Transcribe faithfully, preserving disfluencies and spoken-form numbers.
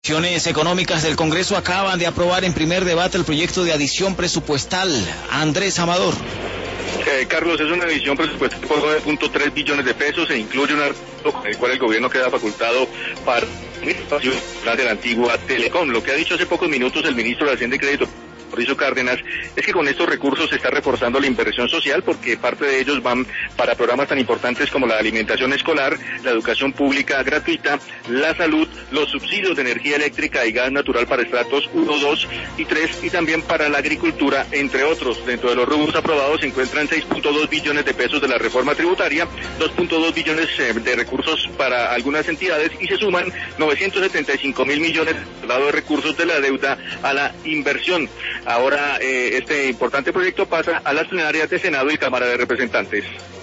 Comisiones Económicas del Congreso acaban de aprobar en primer debate el proyecto de adición presupuestal. Andrés Amador. Eh, Carlos, es una adición presupuestal por nueve punto tres billones de pesos e incluye un artículo con el cual el gobierno queda facultado para de la antigua Telecom. Lo que ha dicho hace pocos minutos el ministro de Hacienda y Crédito, Mauricio Cárdenas, es que con estos recursos se está reforzando la inversión social porque parte de ellos van para programas tan importantes como la alimentación escolar, la educación pública gratuita, la salud, los subsidios de energía eléctrica y gas natural para estratos uno, dos y tres y también para la agricultura, entre otros. Dentro de los rubros aprobados se encuentran seis punto dos billones de pesos de la reforma tributaria, dos punto dos billones de recursos para algunas entidades y se suman novecientos setenta y cinco mil millones de recursos de la deuda a la inversión. Ahora eh, este importante proyecto pasa a las plenarias de Senado y Cámara de Representantes.